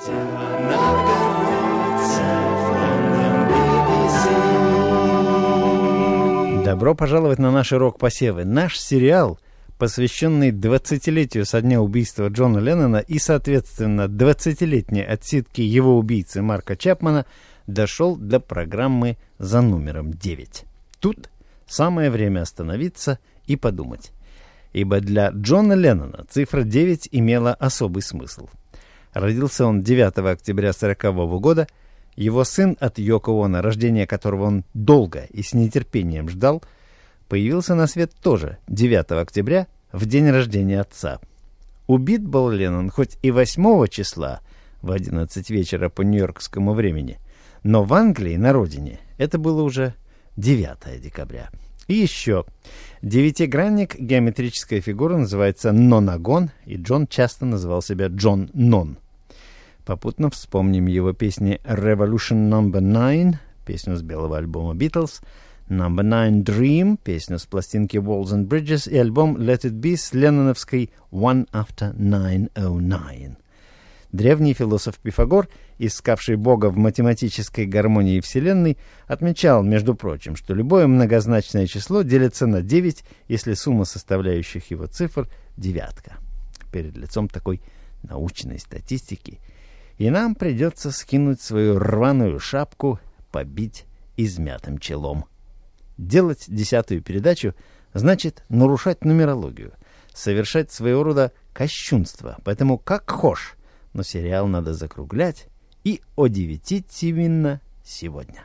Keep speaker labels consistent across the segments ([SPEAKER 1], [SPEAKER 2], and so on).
[SPEAKER 1] Добро пожаловать на наши рок-посевы. Наш сериал, посвященный 20-летию со дня убийства Джона Леннона и, соответственно, 20-летней отсидки его убийцы Марка Чапмана, дошел до программы за номером 9. Тут самое время остановиться и подумать. Ибо для Джона Леннона цифра 9 имела особый смысл. Родился он 9 октября 1940 года. Его сын от Йоко Оно, рождение которого он долго и с нетерпением ждал, появился на свет тоже 9 октября, в день рождения отца. Убит был Леннон хоть и 8 числа, в 11 вечера по нью-йоркскому времени, но в Англии, на родине, это было уже 9 декабря. И еще. Девятигранник, геометрическая фигура, называется нонагон, и Джон часто называл себя Джон Нон. Попутно вспомним его песни «Revolution No. 9», песню с белого альбома «Beatles», «No. 9 Dream», песню с пластинки «Walls and Bridges» и альбом «Let It Be» с ленноновской «One After 909». Древний философ Пифагор, искавший Бога в математической гармонии Вселенной, отмечал, между прочим, что любое многозначное число делится на 9, если сумма составляющих его цифр — девятка. Перед лицом такой научной статистики и нам придется скинуть свою рваную шапку, побить измятым челом. Делать 10-ю передачу значит нарушать нумерологию, совершать своего рода кощунство, поэтому как хошь, но сериал надо закруглять и одевятить именно сегодня.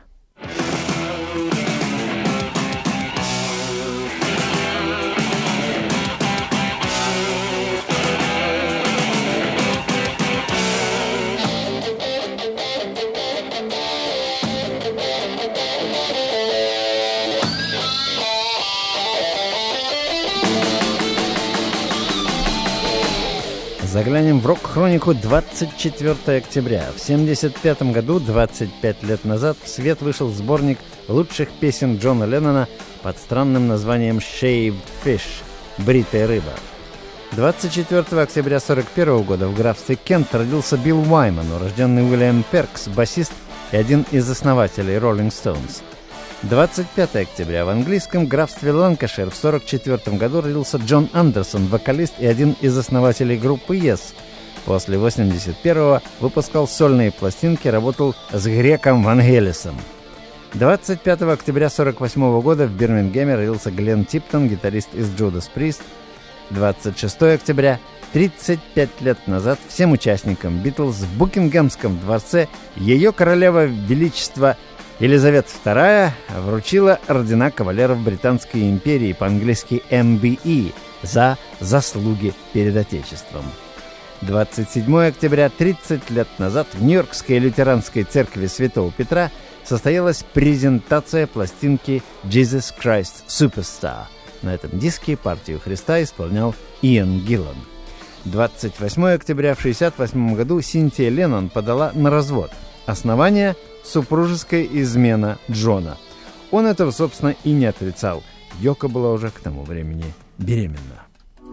[SPEAKER 1] Заглянем в рок-хронику 24 октября. В 1975 году, 25 лет назад, в свет вышел сборник лучших песен Джона Леннона под странным названием «Shaved Fish» — «Бритая рыба». 24 октября 1941 года в графстве Кент родился Билл Уайман, урожденный Уильям Перкс, басист и один из основателей Rolling Stones. 25 октября в английском графстве Ланкашир в 1944 году родился Джон Андерсон, вокалист и один из основателей группы Yes. После 81-го выпускал сольные пластинки, работал с Греком Вангелисом. 25 октября 1948 года в Бирмингеме родился Глен Типтон, гитарист из Judas Priest. 26 октября, 35 лет назад, всем участникам Битлз в Букингемском дворце ее королева величества Елизавета II вручила ордена кавалеров Британской империи, по-английски MBE, за заслуги перед Отечеством. 27 октября, 30 лет назад, в Нью-Йоркской лютеранской церкви Святого Петра состоялась презентация пластинки «Jesus Christ Superstar». На этом диске партию Христа исполнял Иэн Гиллан. 28 октября в 1968 году Синтия Леннон подала на развод. Основание — супружеская измена Джона. Он этого, собственно, и не отрицал. Йоко была уже к тому времени беременна.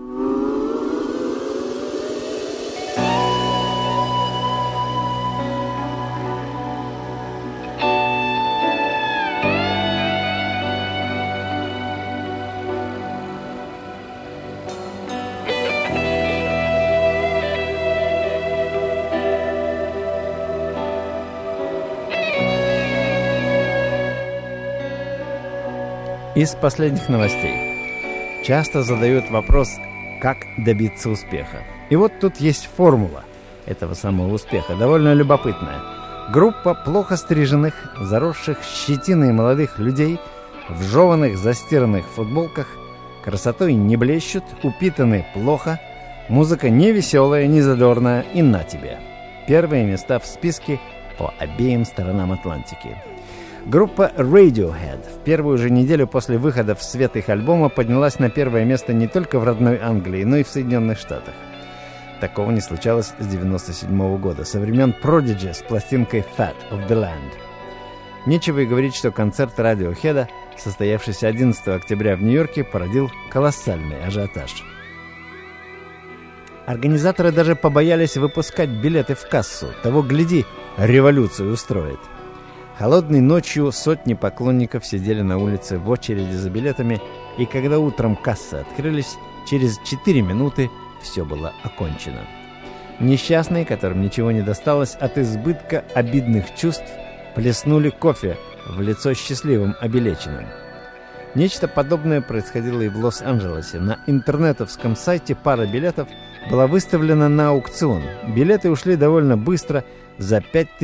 [SPEAKER 1] Из последних новостей. Часто задают вопрос, как добиться успеха. И вот тут есть формула этого самого успеха, довольно любопытная. Группа плохо стриженных, заросших щетиной молодых людей в жеваных застиранных футболках, красотой не блещут, упитаны плохо, музыка не веселая, не задорная, и на тебе. Первые места в списке по обеим сторонам Атлантики. Группа Radiohead в первую же неделю после выхода в свет их альбома поднялась на первое место не только в родной Англии, но и в Соединенных Штатах. Такого не случалось с 1997 года, со времен Prodigy с пластинкой Fat of the Land. Нечего и говорить, что концерт Radiohead, состоявшийся 11 октября в Нью-Йорке, породил колоссальный ажиотаж. Организаторы даже побоялись выпускать билеты в кассу. Того, гляди, революцию устроит. Холодной ночью сотни поклонников сидели на улице в очереди за билетами, и когда утром кассы открылись, через 4 минуты все было окончено. Несчастные, которым ничего не досталось от избытка обидных чувств, плеснули кофе в лицо счастливым обелеченным. Нечто подобное происходило и в Лос-Анджелесе. На интернетовском сайте пара билетов была выставлена на аукцион. Билеты ушли довольно быстро, за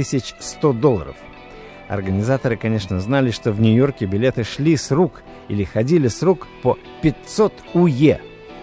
[SPEAKER 1] $5100. Организаторы, конечно, знали, что в Нью-Йорке билеты шли с рук или ходили с рук по 500 УЕ.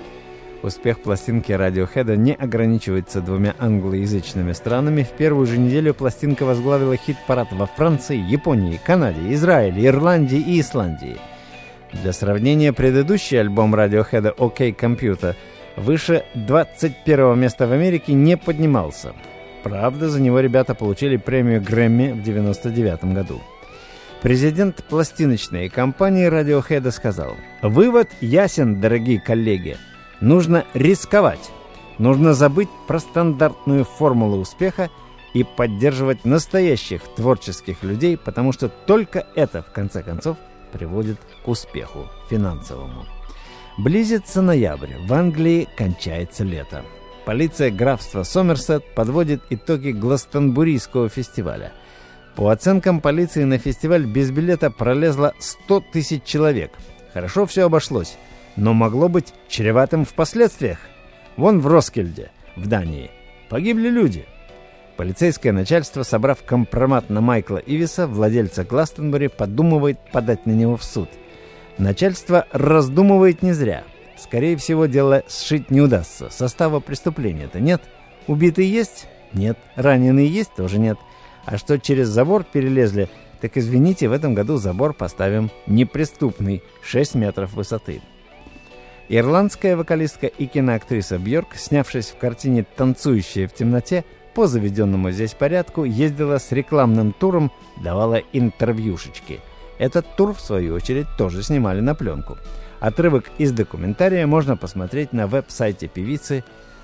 [SPEAKER 1] Успех пластинки Radiohead не ограничивается 2 англоязычными странами. В первую же неделю пластинка возглавила хит-парад во Франции, Японии, Канаде, Израиле, Ирландии и Исландии. Для сравнения, предыдущий альбом Radiohead «OK Computer» выше 21 места в Америке не поднимался. Правда, за него ребята получили премию Грэмми в 1999 году. Президент пластиночной компании Radiohead сказал: «Вывод ясен, дорогие коллеги. Нужно рисковать. Нужно забыть про стандартную формулу успеха и поддерживать настоящих творческих людей, потому что только это, в конце концов, приводит к успеху финансовому». Близится ноябрь. В Англии кончается лето. Полиция графства Сомерсет подводит итоги Гластонбурийского фестиваля. По оценкам полиции, на фестиваль без билета пролезло 100 000 человек. Хорошо все обошлось, но могло быть чреватым в последствиях. Вон в Роскильде, в Дании, погибли люди. Полицейское начальство, собрав компромат на Майкла Ивиса, владельца Гластонбури, подумывает подать на него в суд. Начальство раздумывает не зря. Скорее всего, дело сшить не удастся. Состава преступления-то нет. Убитые есть? Нет. Раненые есть? Тоже нет. А что через забор перелезли? Так извините, в этом году забор поставим неприступный, 6 метров высоты. Ирландская вокалистка и киноактриса Бьорк, снявшись в картине «Танцующая в темноте», по заведенному здесь порядку ездила с рекламным туром, давала интервьюшечки. Этот тур, в свою очередь, тоже снимали на пленку. Отрывок из документария можно посмотреть на веб-сайте певицы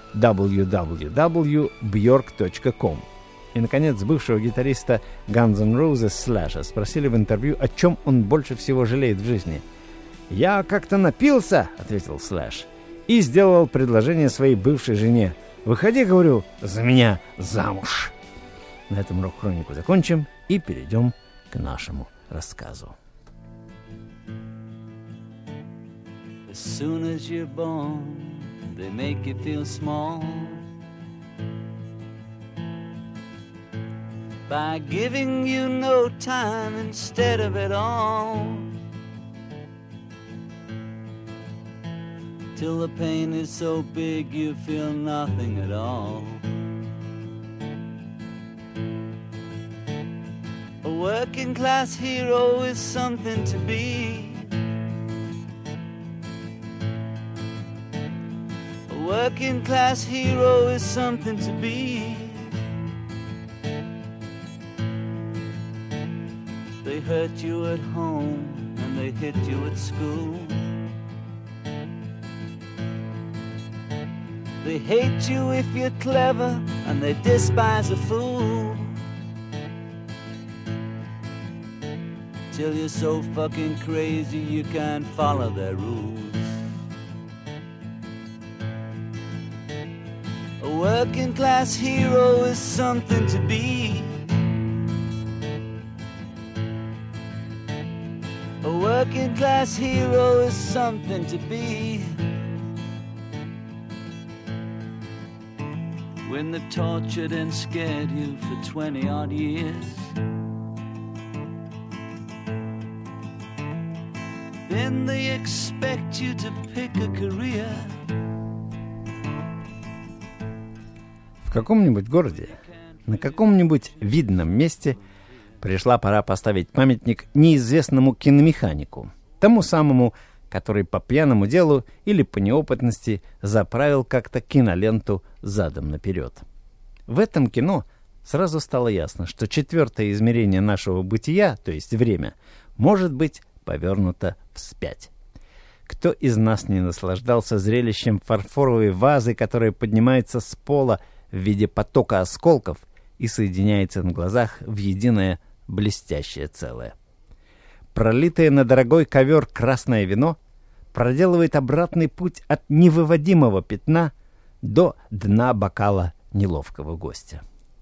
[SPEAKER 1] www.bjork.com. И, наконец, бывшего гитариста Guns N' Roses Слэша спросили в интервью, о чем он больше всего жалеет в жизни. «Я как-то напился», — ответил Слэш, и сделал предложение своей бывшей жене. «Выходи, — говорю, — за меня замуж». На этом рок-хронику закончим и перейдем к нашему рассказу.
[SPEAKER 2] As soon as you're born, they make you feel small by giving you no time instead of it all, till the pain is so big you feel nothing at all. A working class hero is something to be. A working class hero is something to be. They hurt you at home and they hit you at school. They hate you if you're clever and they despise a fool. Till you're so fucking crazy you can't follow their rules. A working class hero is something to be. A working class hero is something to be. When they've tortured and scared you for 20 odd years, then they expect you to pick a career.
[SPEAKER 1] В каком-нибудь городе, на каком-нибудь видном месте пришла пора поставить памятник неизвестному киномеханику, тому самому, который по пьяному делу или по неопытности заправил как-то киноленту задом наперед. В этом кино сразу стало ясно, что 4-е измерение нашего бытия, то есть время, может быть повернуто вспять. Кто из нас не наслаждался зрелищем фарфоровой вазы, которая поднимается с пола в виде потока осколков и соединяется на глазах в единое блестящее целое? Пролитое на дорогой ковер красное вино проделывает обратный путь от невыводимого пятна до дна бокала неловкого гостя.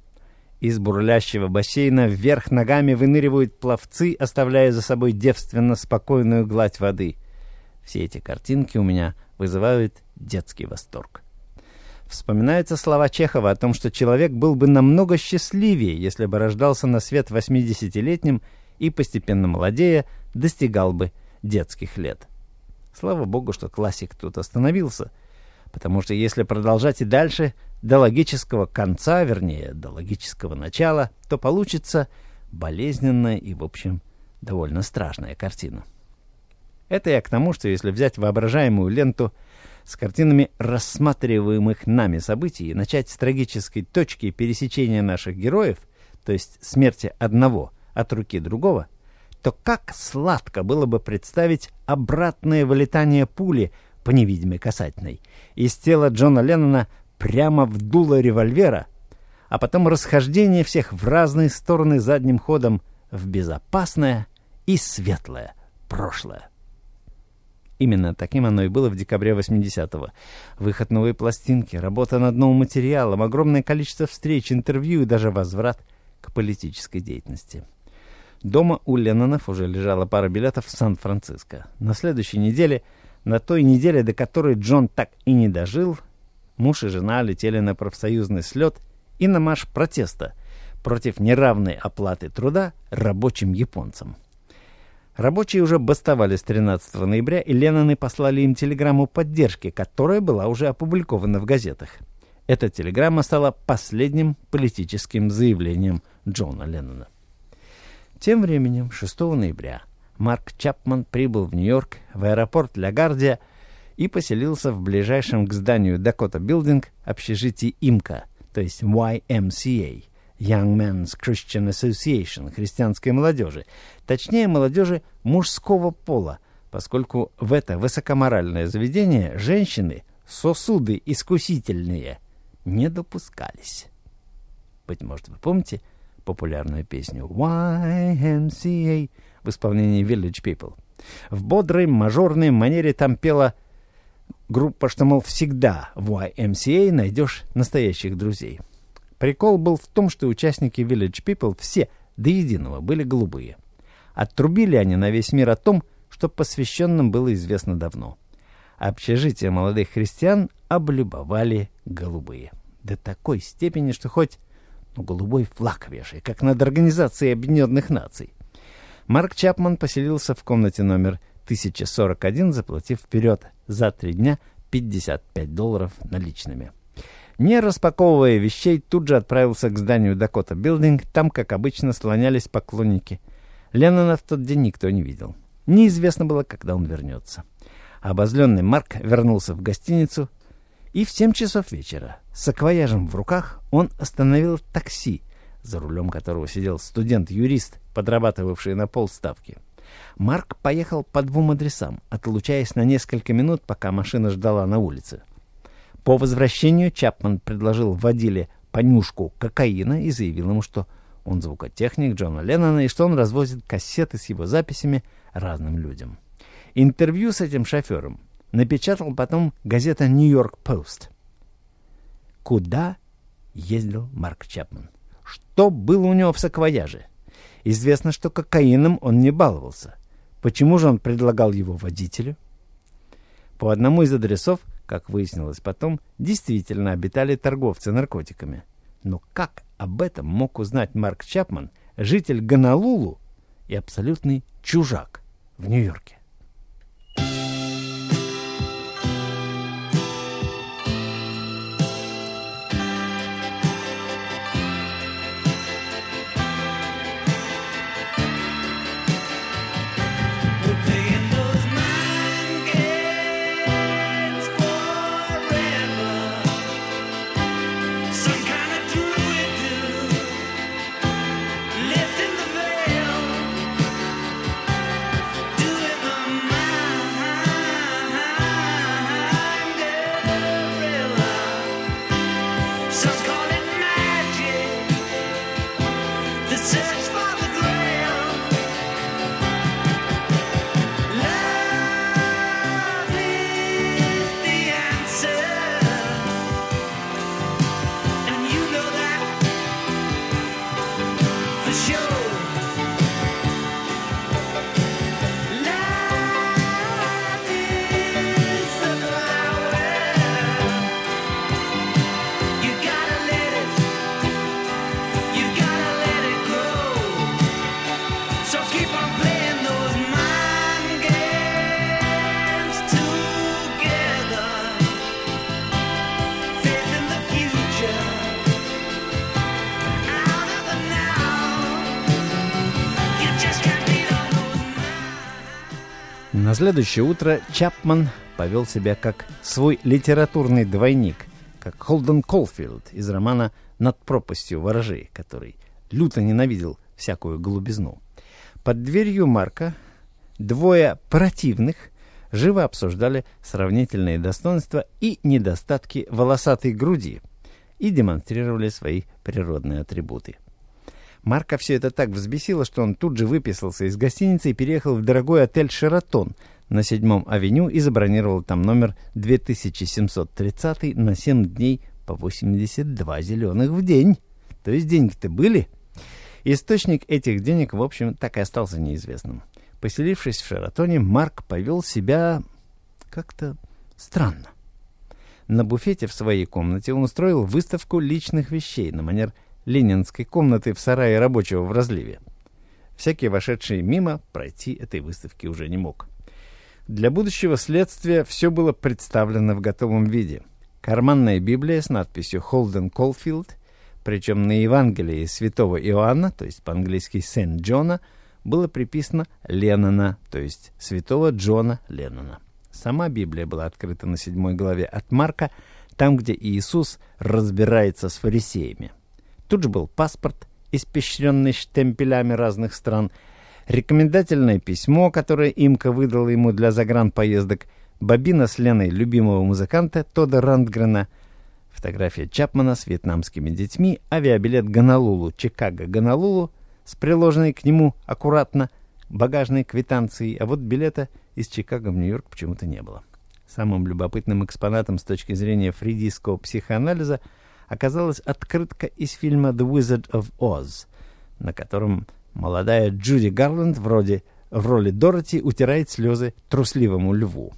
[SPEAKER 1] Из бурлящего бассейна вверх ногами выныривают пловцы, оставляя за собой девственно спокойную гладь воды. Все эти картинки у меня вызывают детский восторг. Вспоминаются слова Чехова о том, что человек был бы намного счастливее, если бы рождался на свет 80-летним и, постепенно молодея, достигал бы детских лет. Слава богу, что классик тут остановился, потому что если продолжать и дальше, до логического конца, вернее, до логического начала, то получится болезненная и, в общем, довольно страшная картина. Это я к тому, что если взять воображаемую ленту с картинами рассматриваемых нами событий и начать с трагической точки пересечения наших героев, то есть смерти одного от руки другого, то как сладко было бы представить обратное вылетание пули по невидимой касательной из тела Джона Леннона прямо в дуло револьвера, а потом расхождение всех в разные стороны задним ходом в безопасное и светлое прошлое. Именно таким оно и было в декабре 80-го. Выход новой пластинки, работа над новым материалом, огромное количество встреч, интервью и даже возврат к политической деятельности. Дома у Леннонов уже лежала пара билетов в Сан-Франциско. На следующей неделе, на той неделе, до которой Джон так и не дожил, муж и жена летели на профсоюзный слет и на марш протеста против неравной оплаты труда рабочим японцам. Рабочие уже бастовали с 13 ноября, и Ленноны послали им телеграмму поддержки, которая была уже опубликована в газетах. Эта телеграмма стала последним политическим заявлением Джона Леннона. Тем временем, 6 ноября, Марк Чапман прибыл в Нью-Йорк в аэропорт Ла-Гардия и поселился в ближайшем к зданию Dakota Building общежитии ИМКА, то есть YMCA, Young Men's Christian Association, христианской молодежи, точнее молодежи мужского пола, поскольку в это высокоморальное заведение женщины, сосуды искусительные, не допускались. Быть может, вы помните популярную песню YMCA в исполнении Village People? В бодрой мажорной манере там пела группа, что, мол, всегда в YMCA найдешь настоящих друзей. Прикол был в том, что участники Village People все до единого были голубые. Отрубили они на весь мир о том, что посвященным было известно давно. Общежитие молодых христиан облюбовали голубые. До такой степени, что хоть голубой флаг вешай, как над Организацией Объединенных Наций. Марк Чапман поселился в комнате номер 1041, заплатив вперед за 3 дня $55 наличными. Не распаковывая вещей, тут же отправился к зданию Dakota Building. Там, как обычно, слонялись поклонники. Леннона в тот день никто не видел. Неизвестно было, когда он вернется. Обозленный Марк вернулся в гостиницу, и в 7 часов вечера с саквояжем в руках он остановил такси, за рулем которого сидел студент-юрист, подрабатывавший на полставки. Марк поехал по 2 адресам, отлучаясь на несколько минут, пока машина ждала на улице. По возвращению Чапман предложил водиле понюшку кокаина и заявил ему, что он звукотехник Джона Леннона и что он развозит кассеты с его записями разным людям. Интервью с этим шофером напечатал потом газета «Нью-Йорк Пост». Куда ездил Марк Чапман? Что было у него в саквояже? Известно, что кокаином он не баловался. Почему же он предлагал его водителю? По одному из адресов, как выяснилось потом, действительно обитали торговцы наркотиками. Но как об этом мог узнать Марк Чапман, житель Гонолулу и абсолютный чужак в Нью-Йорке?
[SPEAKER 3] Lifting the veil, doing the search for the grail. Love is the answer, and you know that for sure. Love is the flower. You gotta let it grow. So keep on playing those mind games together. Faith in the future, out of the now. You just can't beat on those minds.
[SPEAKER 1] На следующее утро Чапман повел себя как свой литературный двойник, как Холден Колфилд из романа «Над пропастью ворожей», который люто ненавидел всякую голубизну. Под дверью Марка двое противных живо обсуждали сравнительные достоинства и недостатки волосатой груди и демонстрировали свои природные атрибуты. Марка все это так взбесило, что он тут же выписался из гостиницы и переехал в дорогой отель «Шератон» на 7-м авеню и забронировал там номер 2730 на 7 дней по 82 зеленых в день. То есть деньги-то были. Источник этих денег, в общем, так и остался неизвестным. Поселившись в «Шератоне», Марк повел себя как-то странно. На буфете в своей комнате он устроил выставку личных вещей на манер ленинской комнаты в сарае рабочего в разливе. Всякий, вошедший мимо, пройти этой выставки уже не мог. Для будущего следствия все было представлено в готовом виде. Карманная Библия с надписью «Холден Колфилд», причем на Евангелии святого Иоанна, то есть по-английски «Сент Джона», было приписано «Леннона», то есть святого Джона Леннона. Сама Библия была открыта на 7 главе от Марка, там, где Иисус разбирается с фарисеями. Тут же был паспорт, испещренный штемпелями разных стран, рекомендательное письмо, которое Имка выдала ему для загранпоездок, бобина с Леной любимого музыканта Тодда Рандгрена, фотография Чапмана с вьетнамскими детьми, авиабилет Гонолулу, Чикаго-Гонолулу с приложенной к нему аккуратно багажной квитанцией, а вот билета из Чикаго в Нью-Йорк почему-то не было. Самым любопытным экспонатом с точки зрения фрейдистского психоанализа оказалась открытка из фильма «The Wizard of Oz», на котором молодая Джуди Гарланд в роли Дороти утирает слезы трусливому льву.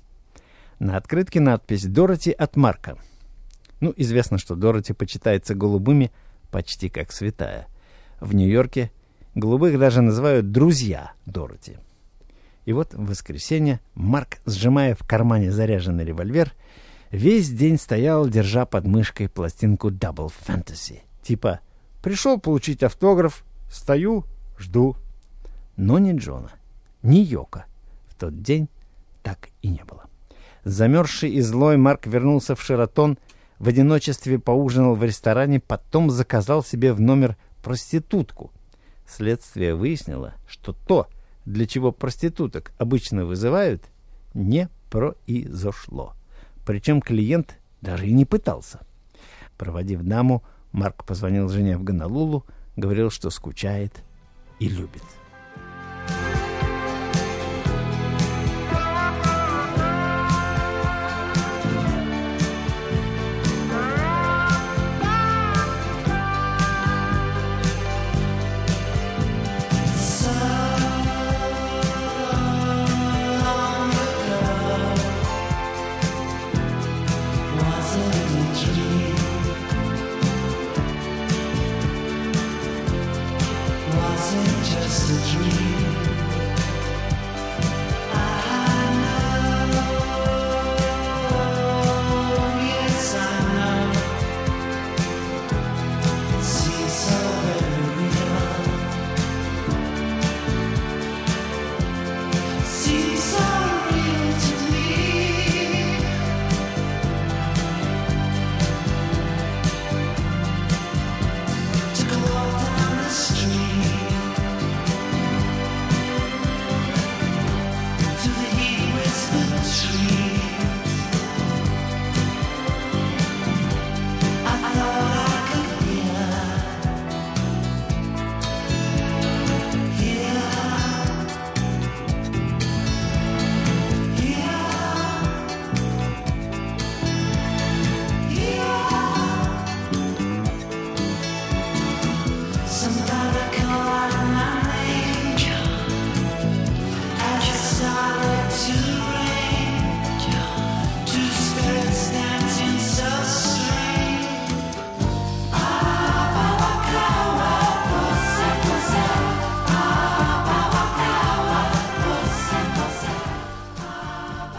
[SPEAKER 1] На открытке надпись «Дороти от Марка». Известно, что Дороти почитается голубыми почти как святая. В Нью-Йорке голубых даже называют «друзья Дороти». И вот в воскресенье Марк, сжимая в кармане заряженный револьвер, весь день стоял, держа под мышкой пластинку Double Fantasy. Типа «пришел получить автограф, стою, жду». Но ни Джона, ни Йоко в тот день так и не было. Замерзший и злой Марк вернулся в «Шератон», в одиночестве поужинал в ресторане, потом заказал себе в номер проститутку. Следствие выяснило, что то, для чего проституток обычно вызывают, не произошло. Причем клиент даже и не пытался. Проводив даму, Марк позвонил жене в Гонолулу, говорил, что скучает и любит.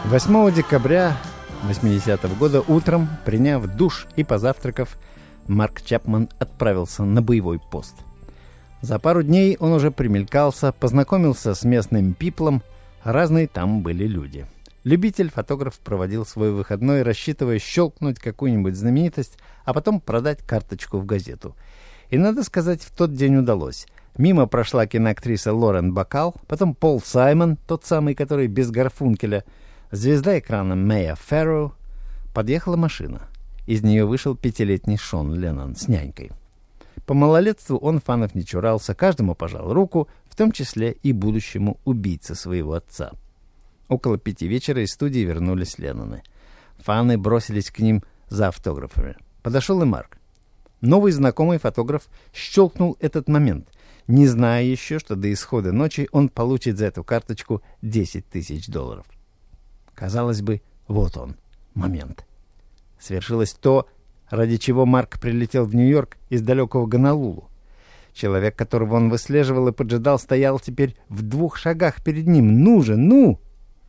[SPEAKER 1] 8 декабря 80-го года утром, приняв душ и позавтракав, Марк Чапман отправился на боевой пост. За пару дней он уже примелькался, познакомился с местным пиплом, разные там были люди. Любитель-фотограф проводил свой выходной, рассчитывая щелкнуть какую-нибудь знаменитость, а потом продать карточку в газету. И, надо сказать, в тот день удалось. Мимо прошла киноактриса Лорен Бакал, потом Пол Саймон, тот самый, который без Гарфункеля, звезда экрана Мэя Фэрроу. Подъехала машина. Из нее вышел 5-летний Шон Леннон с нянькой. По малолетству он фанов не чурался, каждому пожал руку, в том числе и будущему убийце своего отца. Около 5 вечера из студии вернулись Ленноны. Фаны бросились к ним за автографами. Подошел и Марк. Новый знакомый фотограф щелкнул этот момент, не зная еще, что до исхода ночи он получит за эту карточку $10 000. Казалось бы, вот он, момент. Свершилось то, ради чего Марк прилетел в Нью-Йорк из далекого Гонолулу. Человек, которого он выслеживал и поджидал, стоял теперь в 2 шагах перед ним. «Ну же, ну!»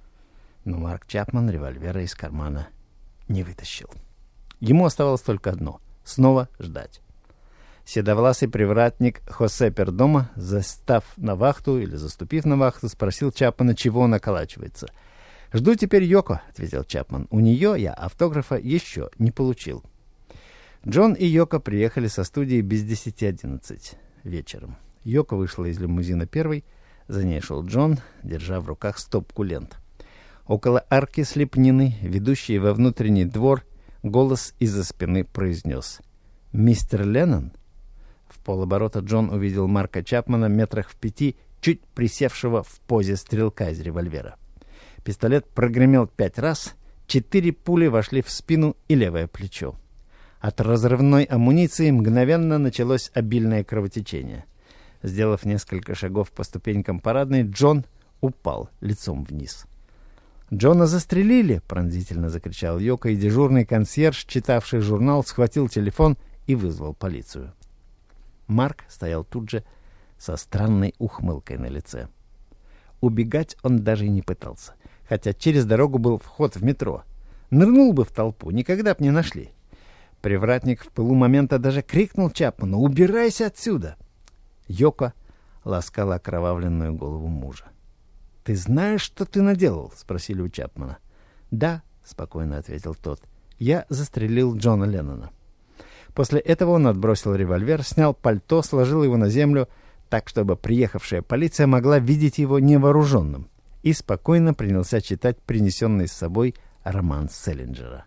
[SPEAKER 1] Но Марк Чапман револьвера из кармана не вытащил. Ему оставалось только одно — снова ждать. Седовласый привратник Хосе Пердома, застав на вахту или заступив на вахту, спросил Чапмана, чего он околачивается. «Жду теперь Йоко», — ответил Чапман. «У нее я автографа еще не получил». Джон и Йоко приехали со студии без 10:11 вечером. Йоко вышла из лимузина первой, за ней шел Джон, держа в руках стопку лент. Около арки с лепнины, ведущей во внутренний двор, голос из-за спины произнес: «Мистер Леннон?» В полоборота Джон увидел Марка Чапмана метрах в 5, чуть присевшего в позе стрелка из револьвера. Пистолет прогремел 5 раз, 4 пули вошли в спину и левое плечо. От разрывной амуниции мгновенно началось обильное кровотечение. Сделав несколько шагов по ступенькам парадной, Джон упал лицом вниз. «Джона застрелили!» — пронзительно закричал Йоко, и дежурный консьерж, читавший журнал, схватил телефон и вызвал полицию. Марк стоял тут же со странной ухмылкой на лице. Убегать он даже и не пытался, хотя через дорогу был вход в метро. Нырнул бы в толпу, никогда б не нашли. Привратник в пылу момента даже крикнул Чапману: «Убирайся отсюда!» Йоко ласкала окровавленную голову мужа. «Ты знаешь, что ты наделал?» — спросили у Чапмана. «Да», — спокойно ответил тот, — «я застрелил Джона Леннона». После этого он отбросил револьвер, снял пальто, сложил его на землю так, чтобы приехавшая полиция могла видеть его невооруженным, и спокойно принялся читать принесенный с собой роман Селлинджера.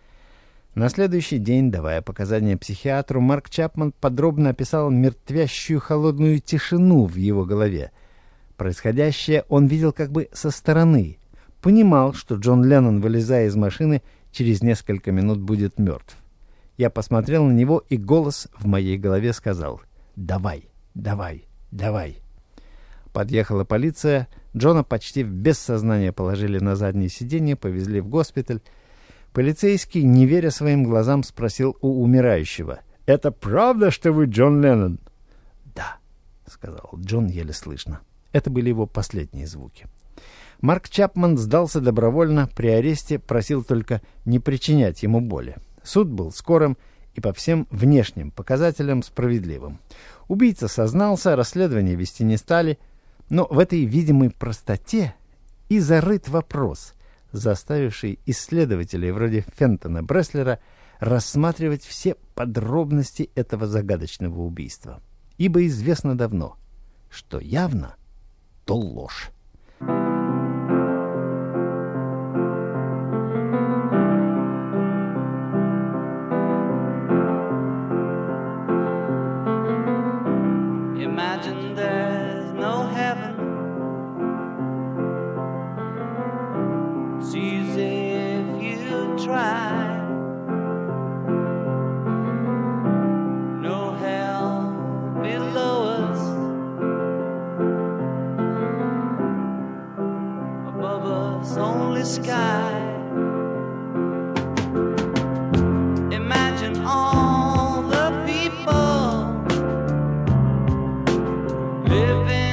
[SPEAKER 1] На следующий день, давая показания психиатру, Марк Чапман подробно описал мертвящую холодную тишину в его голове. Происходящее он видел как бы со стороны. Понимал, что Джон Леннон, вылезая из машины, через несколько минут будет мертв. Я посмотрел на него, и голос в моей голове сказал: «Давай, давай, давай». Подъехала полиция. Джона почти без сознания положили на заднее сиденье, повезли в госпиталь. Полицейский, не веря своим глазам, спросил у умирающего: «Это правда, что вы Джон Леннон?» «Да», — сказал Джон еле слышно. Это были его последние звуки. Марк Чапман сдался добровольно, при аресте просил только не причинять ему боли. Суд был скорым и по всем внешним показателям справедливым. Убийца сознался, расследование вести не стали, но в этой видимой простоте и зарыт вопрос, заставивший исследователей вроде Фентона Бреслера рассматривать все подробности этого загадочного убийства. Ибо известно давно, что явно то ложь.
[SPEAKER 2] Imagine there's no heaven. It's easy if you try. No hell below us. Above us only sky. Imagine all the people living